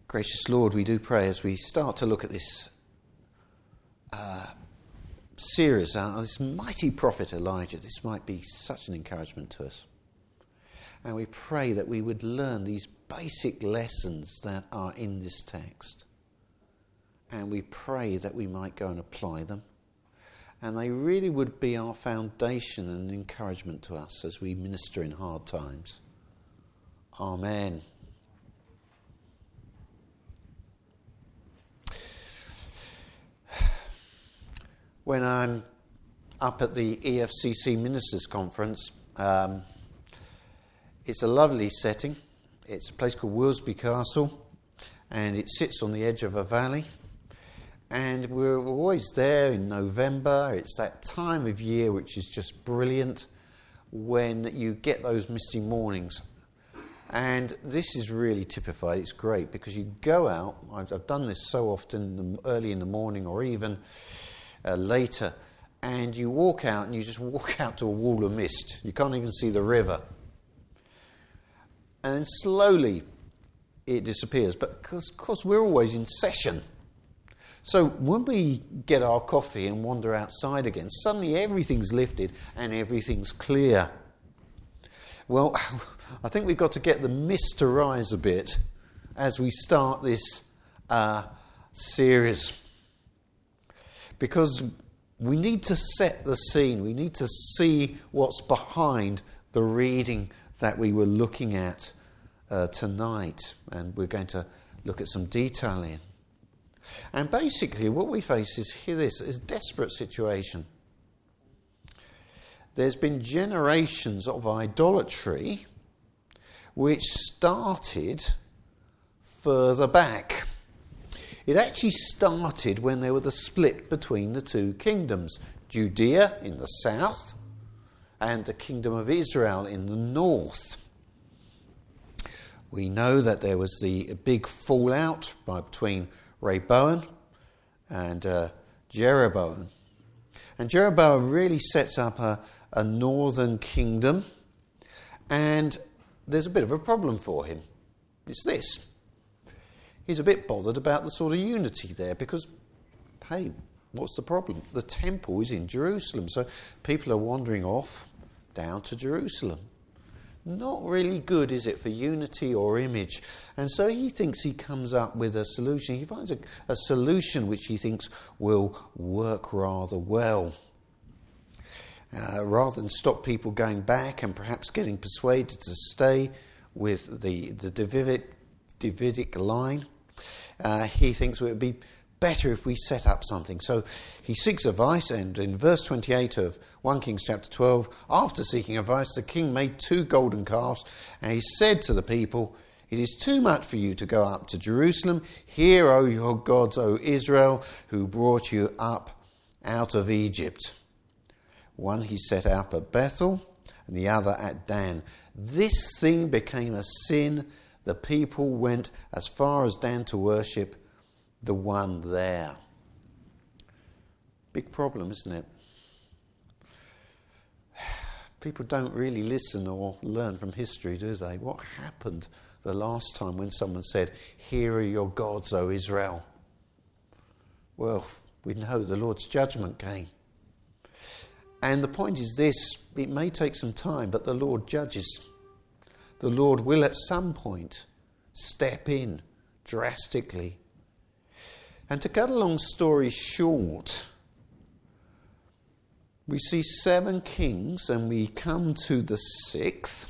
Gracious Lord, we do pray as we start to look at this series, this mighty prophet Elijah, this might be such an encouragement to us. And we pray that we would learn these basic lessons that are in this text. And we pray that we might go and apply them. And they really would be our foundation and encouragement to us as we minister in hard times. Amen. When I'm up at the EFCC Ministers' Conference, it's a lovely setting. It's a place called Willesby Castle, and it sits on the edge of a valley. And we're always there in November. It's that time of year which is just brilliant when you get those misty mornings. And this is really typified. It's great because you go out. I've done this so often early in the morning or even later, and you walk out and you just walk out to a wall of mist. You can't even see the river. And slowly it disappears. But of course we're always in session. So when we get our coffee and wander outside again, suddenly everything's lifted and everything's clear. Well, I think we've got to get the mist to rise a bit as we start this series. Because we need to set the scene. We need to see what's behind the reading that we were looking at tonight. And we're going to look at some detail in. And basically what we face is this desperate situation. There's been generations of idolatry which started further back. It actually started when there was the split between the two kingdoms, Judea in the south and the kingdom of Israel in the north. We know that there was the big fallout between Rehoboam and Jeroboam. And Jeroboam really sets up a northern kingdom, and there's a bit of a problem for him. It's this. He's a bit bothered about the sort of unity there because, hey, what's the problem? The temple is in Jerusalem, so people are wandering off down to Jerusalem. Not really good, is it, for unity or image? And so he thinks he comes up with a solution. He finds a solution which he thinks will work rather well. Rather than stop people going back and perhaps getting persuaded to stay with the Davidic line, he thinks it would be better if we set up something. So he seeks advice, and in verse 28 of 1 Kings chapter 12, after seeking advice, the king made 2 golden calves, and he said to the people, "It is too much for you to go up to Jerusalem. Hear, O your gods, O Israel, who brought you up out of Egypt." One he set up at Bethel, and the other at Dan. This thing became a sin. The people went as far as Dan to worship the one there. Big problem, isn't it? People don't really listen or learn from history, do they? What happened the last time when someone said, "Here are your gods, O Israel"? Well, we know the Lord's judgment came. And the point is this: it may take some time, but the Lord judges. The Lord will at some point step in drastically. And to cut a long story short, we see 7 kings and we come to the 6th,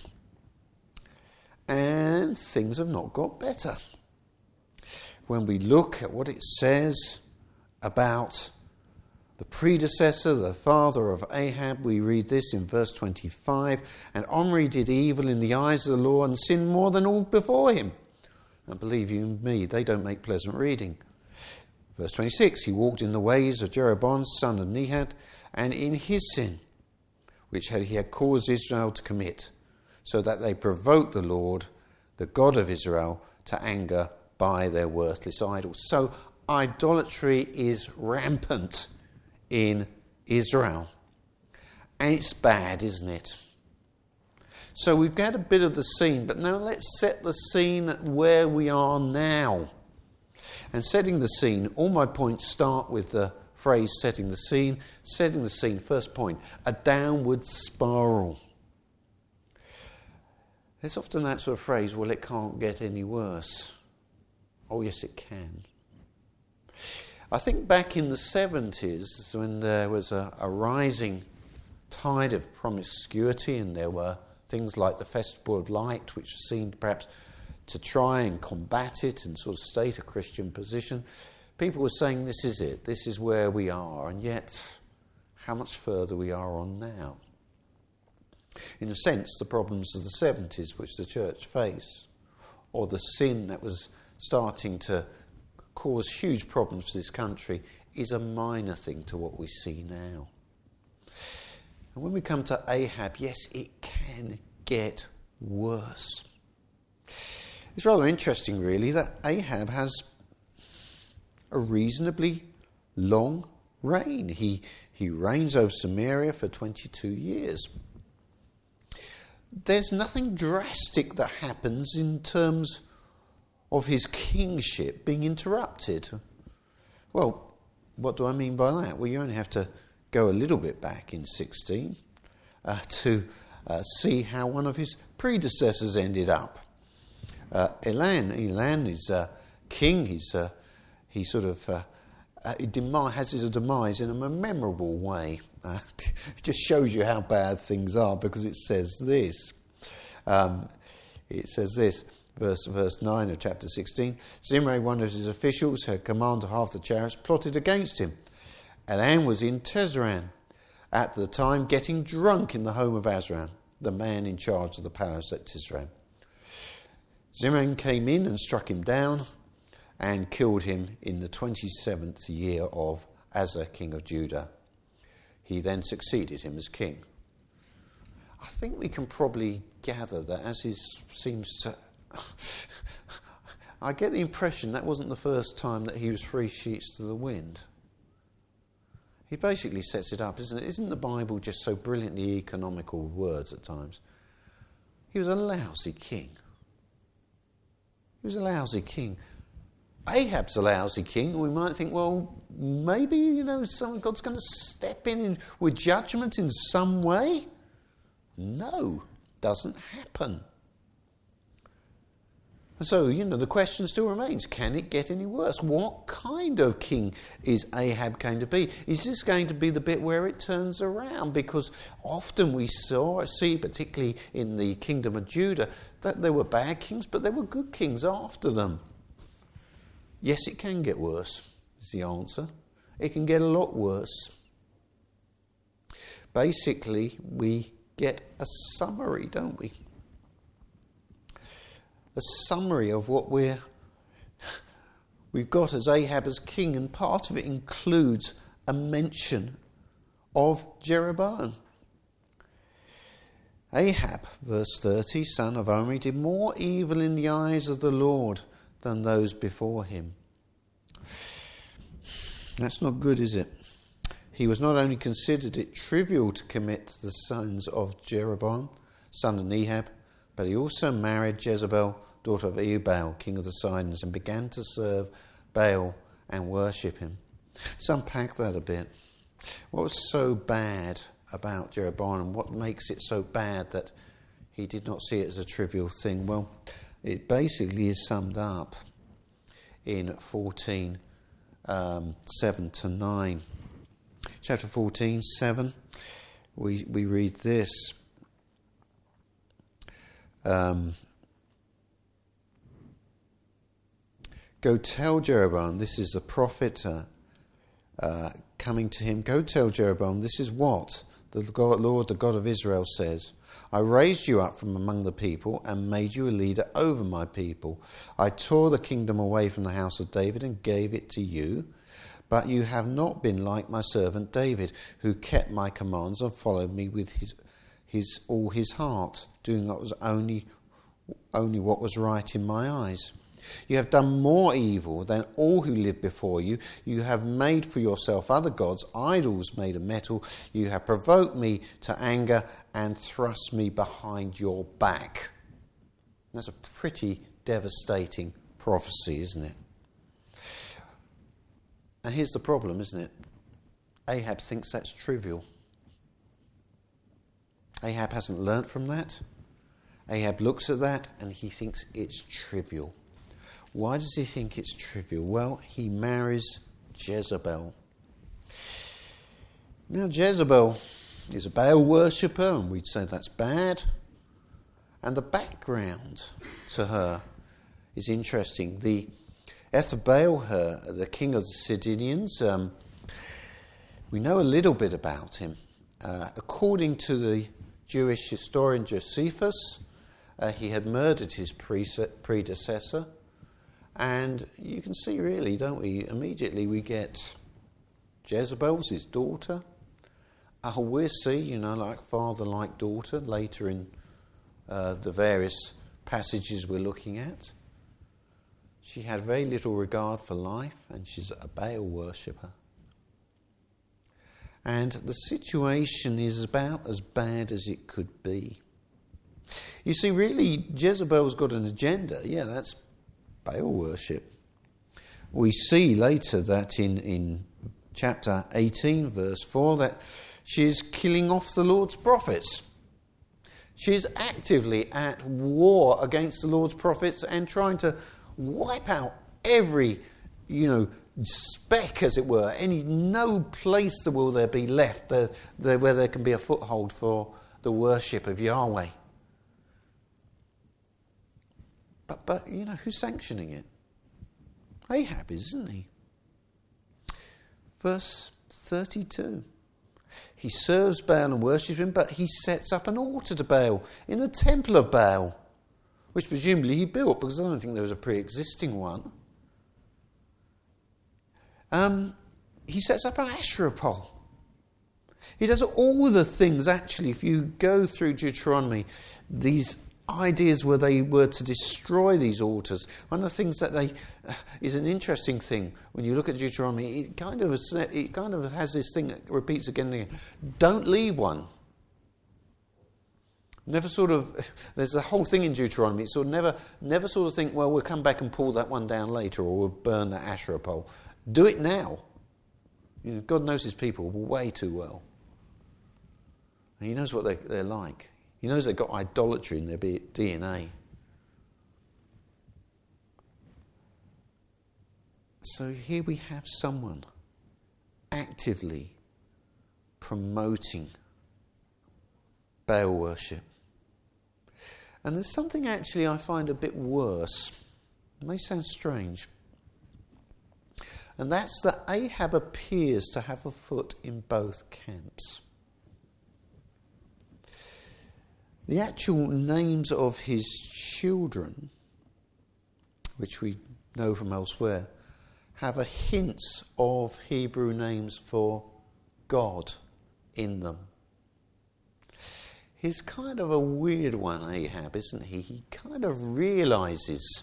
and things have not got better. When we look at what it says about the predecessor, the father of Ahab, we read this in verse 25, "And Omri did evil in the eyes of the Lord and sinned more than all before him." And believe you me, they don't make pleasant reading. Verse 26, "He walked in the ways of Jeroboam, son of Nehat, and in his sin, which he had caused Israel to commit, so that they provoked the Lord, the God of Israel, to anger by their worthless idols." So idolatry is rampant in Israel. And it's bad, isn't it? So we've got a bit of the scene, but now let's set the scene where we are now. And setting the scene, all my points start with the phrase setting the scene. Setting the scene, first point, a downward spiral. There's often that sort of phrase, well, it can't get any worse. Oh, yes, it can. I think back in the 70s, when there was a rising tide of promiscuity, and there were things like the Festival of Light, which seemed perhaps to try and combat it and sort of state a Christian position. People were saying, this is it, this is where we are, and yet how much further we are on now. In a sense, the problems of the 70s, which the church faced, or the sin that was starting to cause huge problems for this country, is a minor thing to what we see now. And when we come to Ahab, yes, it can get worse. It's rather interesting, really, that Ahab has a reasonably long reign. He reigns over Samaria for 22 years. There's nothing drastic that happens in terms of his kingship being interrupted. Well, what do I mean by that? Well, you only have to go a little bit back in 16 to see how one of his predecessors ended up. Elan is king. He sort of has his demise in a memorable way. It just shows you how bad things are, because it says this. Verse 9 of chapter 16. Zimri, one of his officials, her commander half the chariots, plotted against him. Elan was in Tezran at the time, getting drunk in the home of Azram, the man in charge of the palace at Tezran. Zimri came in and struck him down and killed him in the 27th year of Asa, king of Judah. He then succeeded him as king. I think we can probably gather that as he seems to... I get the impression that wasn't the first time that he was three sheets to the wind. He basically sets it up, isn't it? Isn't the Bible just so brilliantly economical with words at times? He was a lousy king. He was a lousy king. Ahab's a lousy king. We might think, well, maybe, God's going to step in with judgment in some way. No, doesn't happen. So, the question still remains, can it get any worse? What kind of king is Ahab going to be? Is this going to be the bit where it turns around? Because often we see, particularly in the kingdom of Judah, that there were bad kings, but there were good kings after them. Yes, it can get worse, is the answer. It can get a lot worse. Basically, we get a summary, don't we? A summary of what we've got as Ahab as king, and part of it includes a mention of Jeroboam. Ahab, verse 30, son of Omri, did more evil in the eyes of the Lord than those before him. That's not good, is it? He was not only considered it trivial to commit the sins of Jeroboam, son of Nehab, but he also married Jezebel, daughter of Ebal, king of the Sidons, and began to serve Baal and worship him. Let's unpack that a bit. What was so bad about Jeroboam, and what makes it so bad that he did not see it as a trivial thing? Well, it basically is summed up in 14, 7 to 9. Chapter 14, 7, we read this. Go tell Jeroboam, this is the prophet coming to him. Go tell Jeroboam, this is what the Lord, the God of Israel, says. I raised you up from among the people and made you a leader over my people. I tore the kingdom away from the house of David and gave it to you. But you have not been like my servant David, who kept my commands and followed me with all his heart, doing what was only what was right in my eyes. You have done more evil than all who lived before you. You have made for yourself other gods, idols made of metal. You have provoked me to anger and thrust me behind your back. That's a pretty devastating prophecy, isn't it? And here's the problem, isn't it? Ahab thinks that's trivial. Ahab hasn't learnt from that. Ahab looks at that and he thinks it's trivial. Why does he think it's trivial? Well, he marries Jezebel. Now, Jezebel is a Baal worshipper, and we'd say that's bad. And the background to her is interesting. The Ethelbaal, the king of the Sidonians, we know a little bit about him. According to the Jewish historian Josephus, he had murdered his predecessor. And you can see, really, don't we? Immediately we get Jezebel's his daughter. We'll see, like father, like daughter, later in the various passages we're looking at. She had very little regard for life, and she's a Baal worshipper. And the situation is about as bad as it could be. You see, really, Jezebel's got an agenda. Yeah, that's Baal worship. We see later that in chapter 18, verse 4, that she is killing off the Lord's prophets. She is actively at war against the Lord's prophets and trying to wipe out every, speck, as it were. No place will there be left where there can be a foothold for the worship of Yahweh. But who's sanctioning it? Ahab, isn't he? Verse 32. He serves Baal and worships him, but he sets up an altar to Baal in the temple of Baal, which presumably he built, because I don't think there was a pre-existing one. He sets up an Asherah pole. He does all the things, actually, if you go through Deuteronomy, these ideas where they were to destroy these altars. One of the things that is an interesting thing when you look at Deuteronomy, it kind of has this thing that repeats again and again. Don't leave one. Never there's a whole thing in Deuteronomy. It's never sort of think, well, we'll come back and pull that one down later, or we'll burn that Asherah pole. Do it now. God knows his people way too well. And he knows what they're like. He knows they've got idolatry in their DNA. So here we have someone actively promoting Baal worship. And there's something actually I find a bit worse. It may sound strange. And that's that Ahab appears to have a foot in both camps. The actual names of his children, which we know from elsewhere, have a hint of Hebrew names for God in them. He's kind of a weird one, Ahab, isn't he? He kind of realises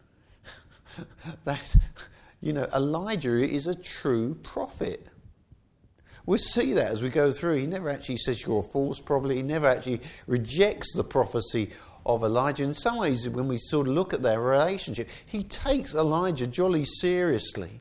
that, Elijah is a true prophet. We'll see that as we go through. He never actually says you're a false prophet. He never actually rejects the prophecy of Elijah. In some ways, when we sort of look at their relationship, he takes Elijah jolly seriously.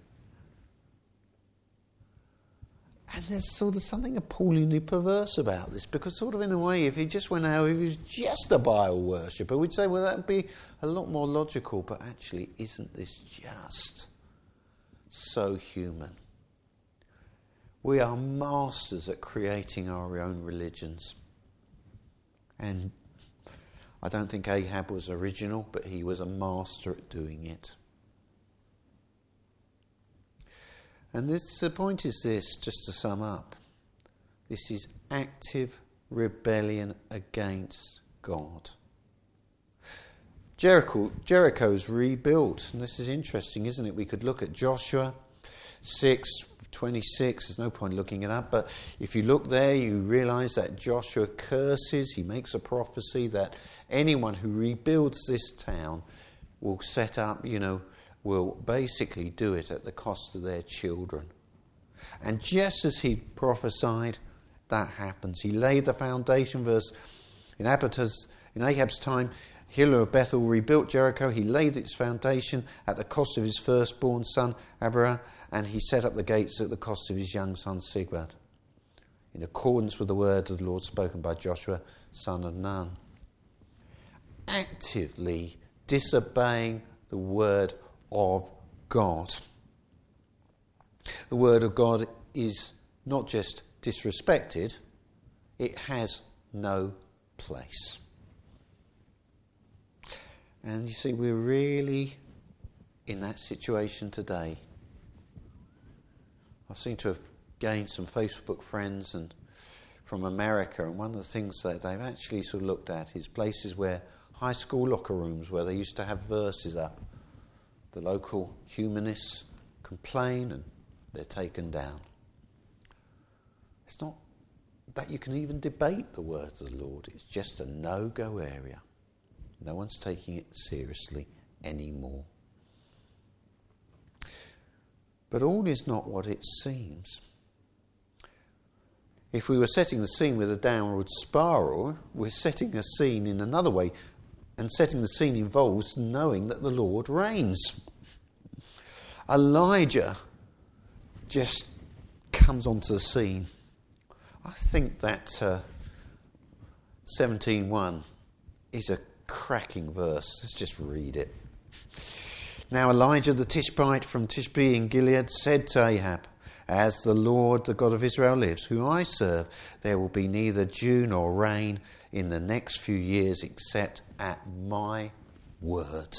And there's sort of something appallingly perverse about this, because sort of in a way, if he just went out, if he was just a Baal worshipper, we'd say, well, that would be a lot more logical. But actually, isn't this just so human? We are masters at creating our own religions. And I don't think Ahab was original, but he was a master at doing it. And the point is this, just to sum up. This is active rebellion against God. Jericho's rebuilt. And this is interesting, isn't it? We could look at Joshua 6:26. There's no point looking it up, but if you look there, you realise that Joshua curses. He makes a prophecy that anyone who rebuilds this town will set up, will basically do it at the cost of their children. And just as he prophesied, that happens. He laid the foundation verse in Ahab's time. Hill of Bethel rebuilt Jericho. He laid its foundation at the cost of his firstborn son, Abiram, and he set up the gates at the cost of his young son, Sigbad, in accordance with the word of the Lord spoken by Joshua, son of Nun. Actively disobeying the word of God. The word of God is not just disrespected, it has no place. And you see, we're really in that situation today. I seem to have gained some Facebook friends and from America, and one of the things that they've actually sort of looked at is places where high school locker rooms where they used to have verses up. The local humanists complain and they're taken down. It's not that you can even debate the words of the Lord. It's just a no-go area. No one's taking it seriously anymore. But all is not what it seems. If we were setting the scene with a downward spiral, we're setting a scene in another way. And setting the scene involves knowing that the Lord reigns. Elijah just comes onto the scene. I think that 17:1 is a cracking verse. Let's just read it. Now Elijah the Tishbite from Tishbe in Gilead said to Ahab, "As the Lord, the God of Israel lives, whom I serve, there will be neither dew nor rain in the next few years except at my word."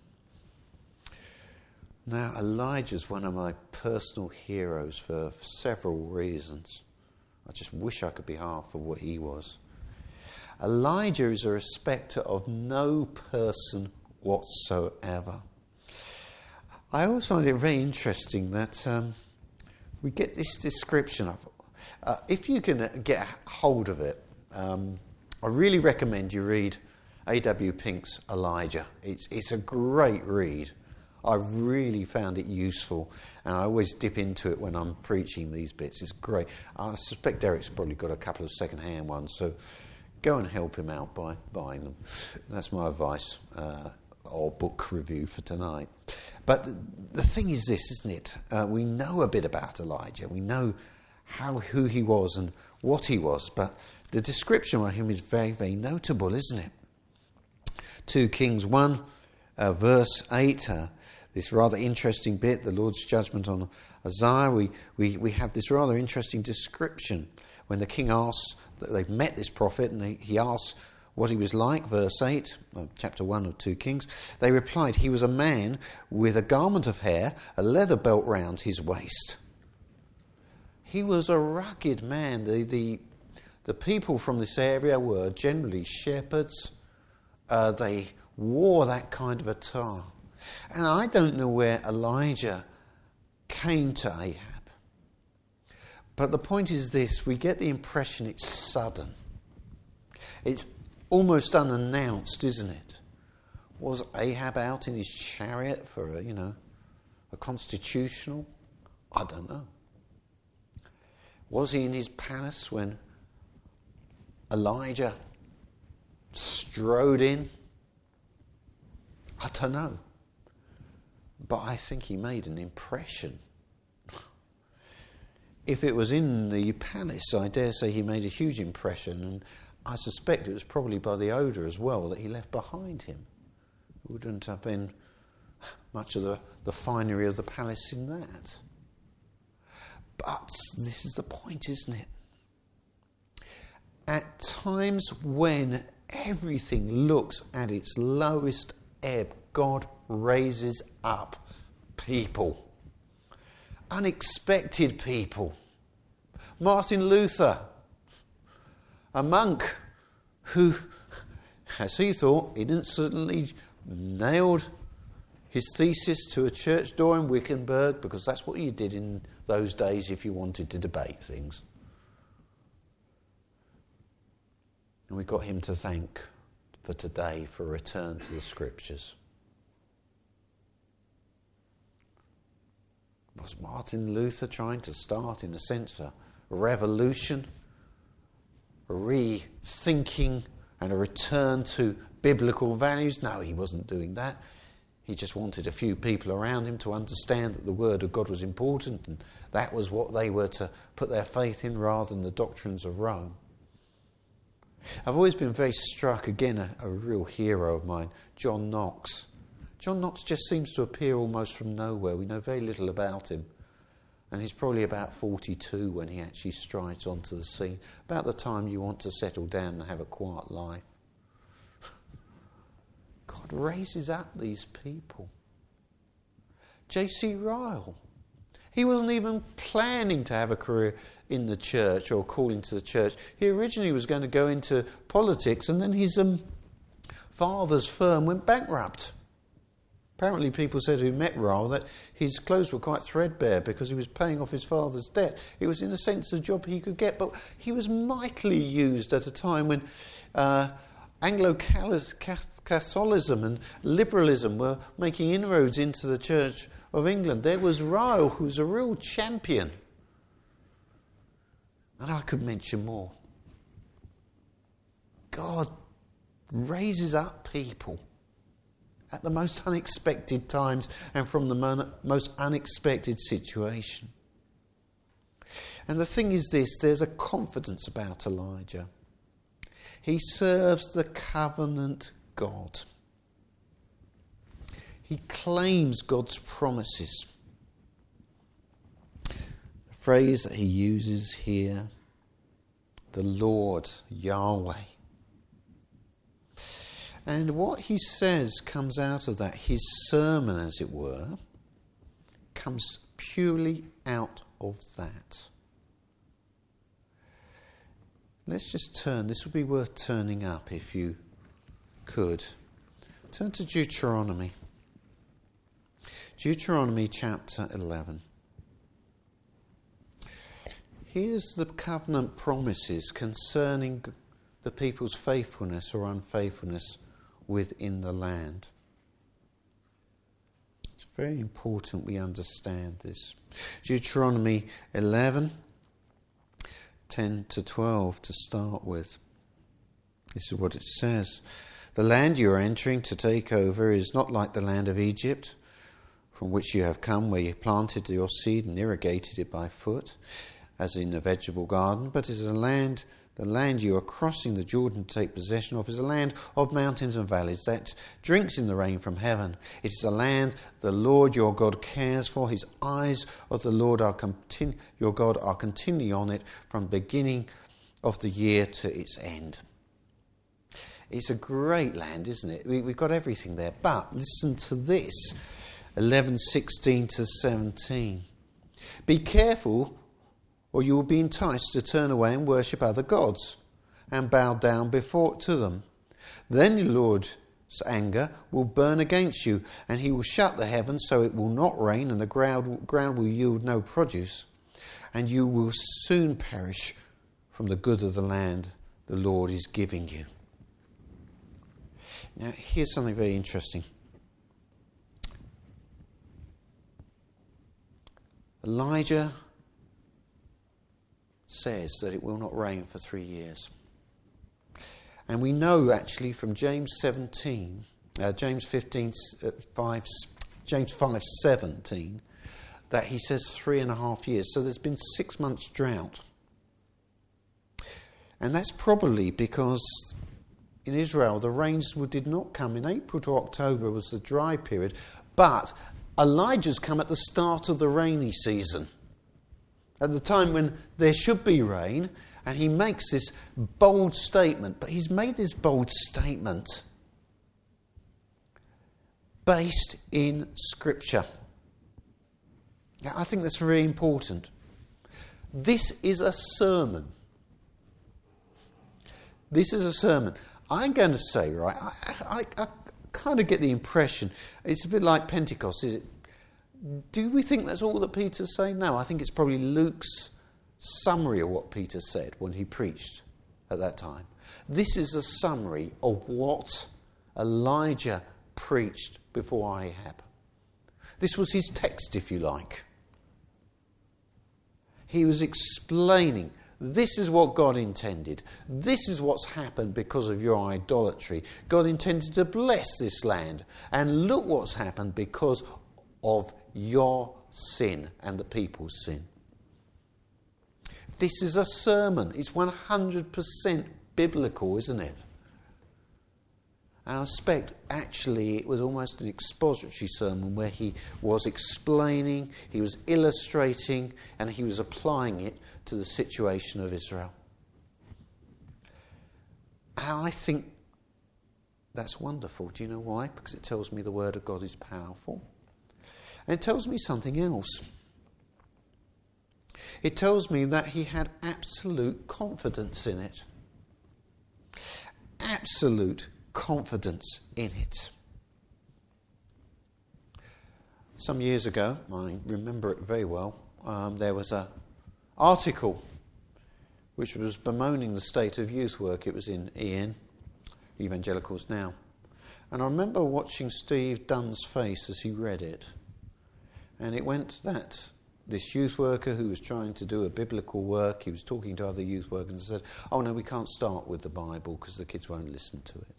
Now Elijah's one of my personal heroes for several reasons. I just wish I could be half of what he was. Elijah is a respecter of no person whatsoever. I always find it very interesting that we get this description of if you can get a hold of it, I really recommend you read A.W. Pink's Elijah. It's a great read. I've really found it useful, and I always dip into it when I'm preaching these bits. It's great. I suspect Derek's probably got a couple of second-hand ones, so go and help him out by buying them. That's my advice or book review for tonight. But the thing is this, isn't it? We know a bit about Elijah. We know who he was and what he was, but the description of him is very, very notable, isn't it? 2 Kings 1, verse 8, this rather interesting bit, the Lord's judgment on Uzziah. We have this rather interesting description when the king asks, that they've met this prophet, and he asks what he was like, verse 8, chapter 1 of 2 Kings. They replied, "He was a man with a garment of hair, a leather belt round his waist." He was a rugged man. The people from this area were generally shepherds. They wore that kind of attire. And I don't know where Elijah came to Ahab. But the point is this, we get the impression it's sudden. It's almost unannounced, isn't it? Was Ahab out in his chariot for a constitutional? I don't know. Was he in his palace when Elijah strode in? I don't know. But I think he made an impression. If it was in the palace, I dare say he made a huge impression, and I suspect it was probably by the odour as well that he left behind him. It wouldn't have been much of the finery of the palace in that. But this is the point, isn't it? At times when everything looks at its lowest ebb, God raises up people. Unexpected people. Martin Luther, a monk who, as he thought, innocently nailed his thesis to a church door in Wittenberg, because that's what you did in those days if you wanted to debate things. And we got him to thank for today for a return to the Scriptures. Was Martin Luther trying to start, in a sense, a revolution, a rethinking and a return to biblical values. No, he wasn't doing that. He just wanted a few people around him to understand that the word of God was important, and that was what they were to put their faith in rather than the doctrines of Rome. I've always been very struck, again, a real hero of mine, John Knox. John Knox just seems to appear almost from nowhere. We know very little about him. And he's probably about 42 when he actually strides onto the scene, about the time you want to settle down and have a quiet life. God raises up these people. J.C. Ryle. He wasn't even planning to have a career in the church or calling to the church. He originally was going to go into politics, and then his father's firm went bankrupt. Apparently people said who met Ryle that his clothes were quite threadbare because he was paying off his father's debt. It was in a sense a job he could get, but he was mightily used at a time when Anglo-Catholicism and liberalism were making inroads into the Church of England. There was Ryle, who was a real champion. And I could mention more. God raises up people at the most unexpected times and from the most unexpected situation. And the thing is this, there's a confidence about Elijah. He serves the covenant God. He claims God's promises. The phrase that he uses here, the Lord, Yahweh. And what he says comes out of that. His sermon, as it were, comes purely out of that. Let's just turn. This would be worth turning up if you could. Turn to Deuteronomy. Deuteronomy chapter 11. Here's the covenant promises concerning the people's faithfulness or unfaithfulness within the land. It's very important we understand this. Deuteronomy 11, 10 to 12 to start with. This is what it says. The land you are entering to take over is not like the land of Egypt, from which you have come, where you planted your seed and irrigated it by foot, as in a vegetable garden, but is the land you are crossing the Jordan to take possession of is a land of mountains and valleys that drinks in the rain from heaven. It is a land the Lord your God cares for. His eyes of the Lord your God are continually on it from the beginning of the year to its end. It's a great land, isn't it? We've got everything there. But listen to this, 11:16 to 17. Be careful, or you will be enticed to turn away and worship other gods and bow down to them. Then the Lord's anger will burn against you, and he will shut the heavens so it will not rain, and the ground will yield no produce, and you will soon perish from the good of the land the Lord is giving you. Now, here's something very interesting. Elijah says that it will not rain for 3 years. And we know actually from James 17, James 5:17, that he says 3.5 years. So there's been 6 months drought. And that's probably because in Israel the rains did not come. In April to October was the dry period. But Elijah's come at the start of the rainy season, at the time when there should be rain, and he makes this bold statement. But he's made this bold statement based in Scripture. I think that's very important. This is a sermon. This is a sermon. I'm going to say, right, I kind of get the impression, it's a bit like Pentecost, is it? Do we think that's all that Peter's saying? No, I think it's probably Luke's summary of what Peter said when he preached at that time. This is a summary of what Elijah preached before Ahab. This was his text, if you like. He was explaining This is what God intended. This is what's happened because of your idolatry. God intended to bless this land. And look what's happened because of your sin and the people's sin. This is a sermon. It's 100% biblical, isn't it? And I suspect actually it was almost an expository sermon where he was explaining, he was illustrating, and he was applying it to the situation of Israel. And I think that's wonderful. Do you know why? Because it tells me the Word of God is powerful. And it tells me something else. It tells me that he had absolute confidence in it. Absolute confidence in it. Some years ago, I remember it very well, there was an article which was bemoaning the state of youth work. It was in EN, Evangelicals Now. And I remember watching Steve Dunn's face as he read it. And it went that this youth worker who was trying to do a biblical work, he was talking to other youth workers and said, oh no, we can't start with the Bible because the kids won't listen to it.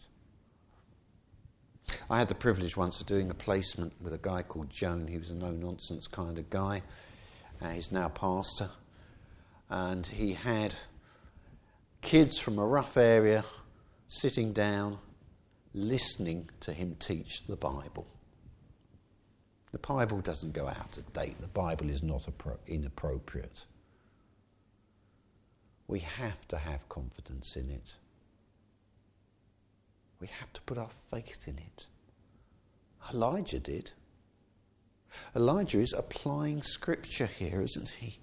I had the privilege once of doing a placement with a guy called Joan. He was a no-nonsense kind of guy. He's now pastor. And he had kids from a rough area sitting down, listening to him teach the Bible. The Bible doesn't go out of date. The Bible is not inappropriate. We have to have confidence in it. We have to put our faith in it. Elijah did. Elijah is applying Scripture here, isn't he?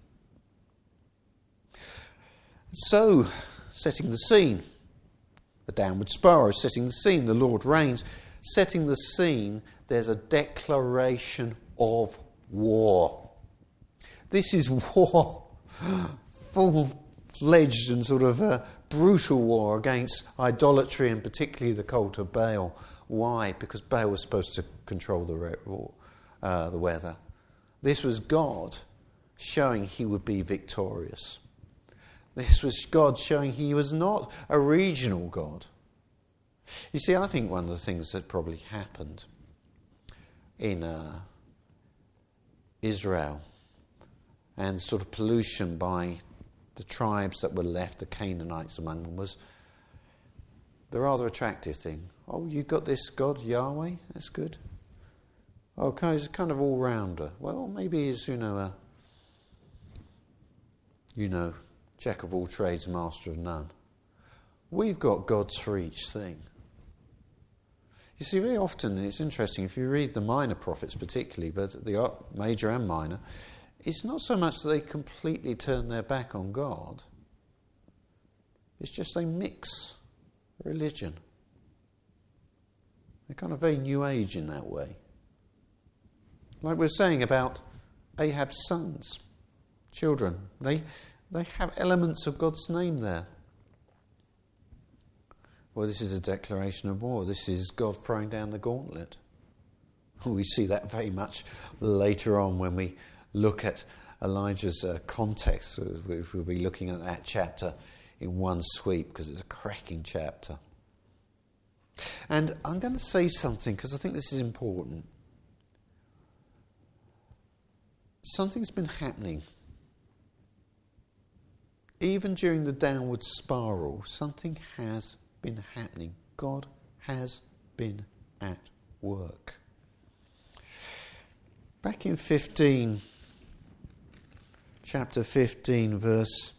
So, setting the scene. The downward spiral is setting the scene. The Lord reigns. Setting the scene, there's a declaration of war. This is war. Full-fledged and sort of brutal war against idolatry and particularly the cult of Baal. Why? Because Baal was supposed to control the weather. This was God showing he would be victorious. This was God showing he was not a regional God. You see, I think one of the things that probably happened in Israel and sort of pollution by the tribes that were left, the Canaanites among them, was the rather attractive thing. Oh, you've got this God, Yahweh? That's good. Okay, he's a kind of all-rounder. Well, maybe he's, jack of all trades, master of none. We've got gods for each thing. You see, very often, it's interesting, if you read the minor prophets particularly, but the major and minor, it's not so much that they completely turn their back on God. It's just they mix religion. They're kind of very New Age in that way. Like we're saying about Ahab's sons, children. They have elements of God's name there. Well, this is a declaration of war. This is God throwing down the gauntlet. We see that very much later on when we look at Elijah's context. We'll be looking at that chapter in one sweep because it's a cracking chapter. And I'm going to say something because I think this is important. Something's been happening. Even during the downward spiral, something has been happening. God has been at work. Back in chapter 15, verse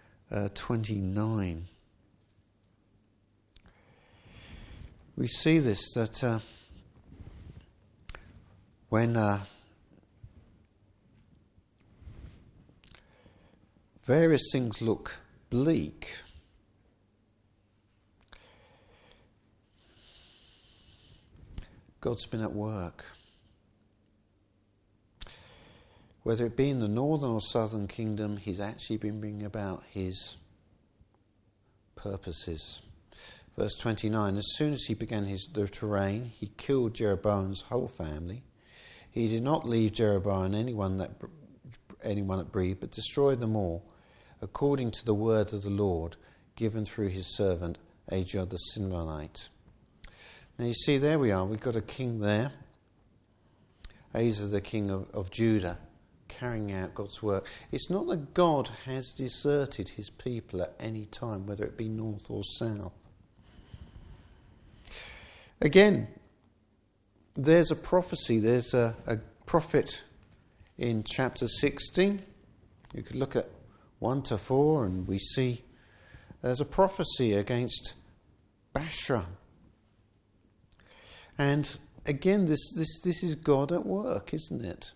29, we see this, that when various things look bleak, God's been at work. Whether it be in the northern or southern kingdom, he's actually been bringing about his purposes. Verse 29, as soon as he began to reign, he killed Jeroboam's whole family. He did not leave Jeroboam anyone that breathed, but destroyed them all. according to the word of the Lord, given through his servant Ahijah the Shilonite. Now you see, there we are. We've got a king there. Asa, the king of Judah, carrying out God's work. It's not that God has deserted his people at any time, whether it be north or south. Again, there's a prophecy. There's a prophet in chapter 16. You could look at 1 to 4 and we see there's a prophecy against Baasha. And again, this is God at work, isn't it?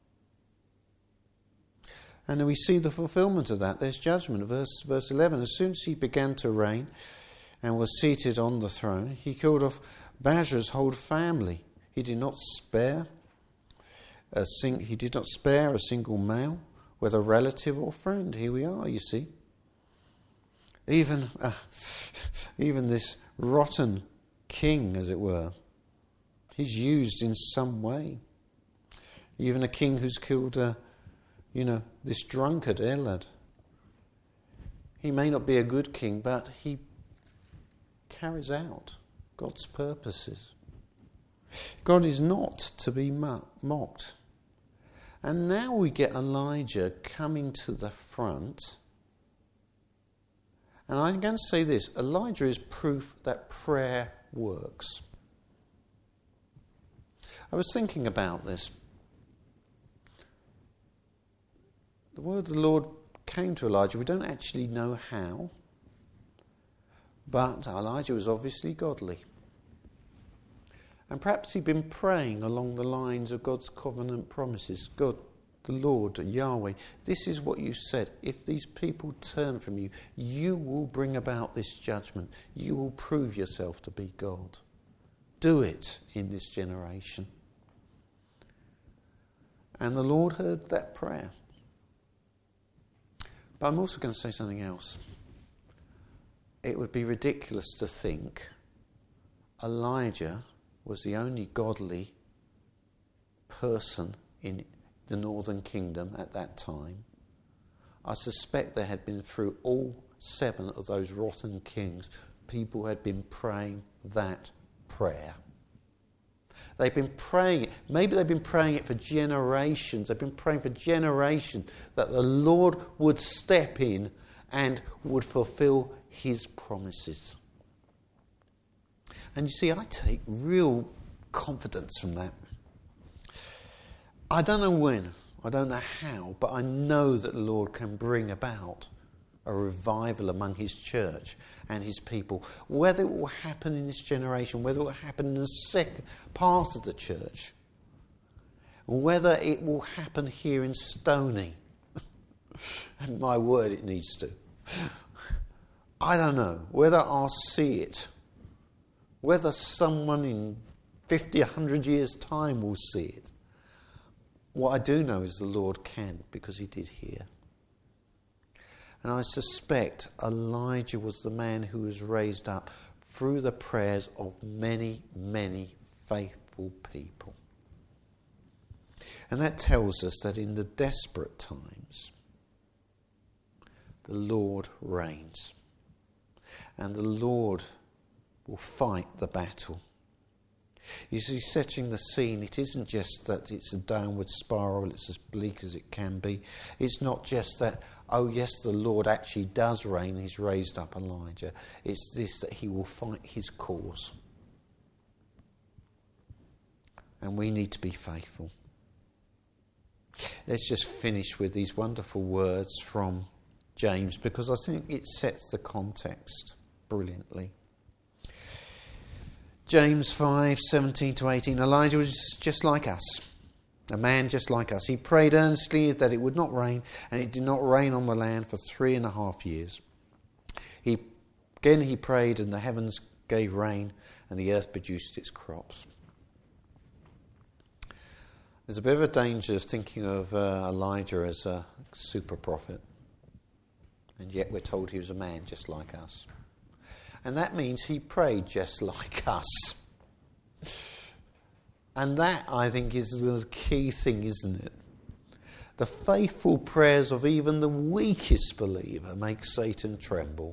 And we see the fulfillment of that. There's judgment. Verse 11. As soon as he began to reign and was seated on the throne, he killed off Baasha's whole family. He did not spare a single male, whether relative or friend. Here we are, you see. Even this rotten king, as it were, he's used in some way. Even a king who's killed, this drunkard, Elad. He may not be a good king, but he carries out God's purposes. God is not to be mocked. And now we get Elijah coming to the front. And I'm going to say this, Elijah is proof that prayer works. I was thinking about this. The word of the Lord came to Elijah. We don't actually know how, but Elijah was obviously godly. And perhaps he'd been praying along the lines of God's covenant promises. God, the Lord, Yahweh, this is what you said. If these people turn from you, you will bring about this judgment. You will prove yourself to be God. Do it in this generation. And the Lord heard that prayer. But I'm also going to say something else. It would be ridiculous to think Elijah was the only godly person in the northern kingdom at that time. I suspect there had been, through all 7 of those rotten kings, people had been praying that prayer. They've been praying it. Maybe they've been praying it for generations. They've been praying for generations that the Lord would step in and would fulfill his promises. And you see, I take real confidence from that. I don't know when, I don't know how, but I know that the Lord can bring about a revival among his church and his people. Whether it will happen in this generation, whether it will happen in the second part of the church, whether it will happen here in Stoney, and my word, it needs to. I don't know whether I'll see it, whether someone in 50, 100 years' time will see it. What I do know is the Lord can, because he did here. And I suspect Elijah was the man who was raised up through the prayers of many, many faithful people. And that tells us that in the desperate times, the Lord reigns. And the Lord will fight the battle. You see, setting the scene, it isn't just that it's a downward spiral, it's as bleak as it can be. It's not just that, oh yes, the Lord actually does reign, he's raised up Elijah. It's this, that he will fight his cause. And we need to be faithful. Let's just finish with these wonderful words from James, because I think it sets the context brilliantly. James 5:17-18. Elijah was just like us, a man just like us. He prayed earnestly that it would not rain, and it did not rain on the land for 3.5 years. He prayed, and the heavens gave rain, and the earth produced its crops. There's a bit of a danger of thinking of Elijah as a super prophet, and yet we're told he was a man just like us. And that means he prayed just like us. And that, I think, is the key thing, isn't it? The faithful prayers of even the weakest believer make Satan tremble.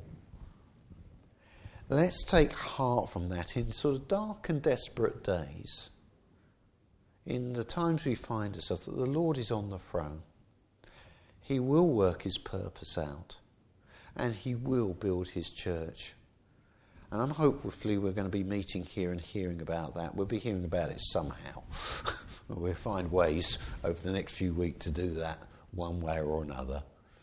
Let's take heart from that in sort of dark and desperate days. In the times we find ourselves, that the Lord is on the throne. He will work his purpose out. And he will build his church. And I'm hopefully we're going to be meeting here and hearing about that. We'll be hearing about it somehow. We'll find ways over the next few weeks to do that one way or another.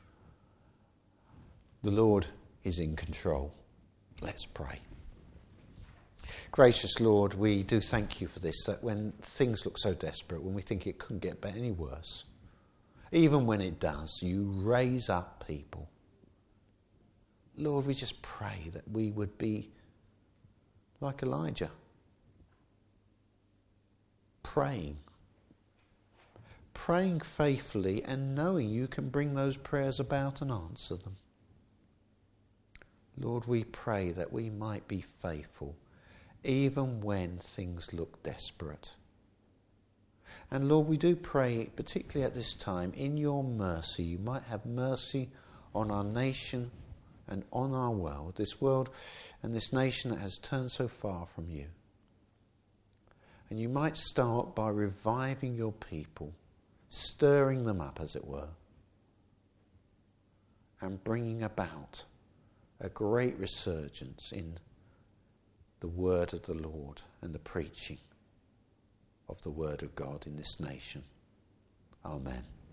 The Lord is in control. Let's pray. Gracious Lord, we do thank you for this, that when things look so desperate, when we think it couldn't get any worse, even when it does, you raise up people. Lord, we just pray that we would be like Elijah, praying faithfully and knowing you can bring those prayers about and answer them. Lord, we pray that we might be faithful even when things look desperate. And Lord, we do pray, particularly at this time, in your mercy, you might have mercy on our nation and on our world, this world and this nation that has turned so far from you. And you might start by reviving your people, stirring them up, as it were, and bringing about a great resurgence in the word of the Lord and the preaching of the word of God in this nation. Amen.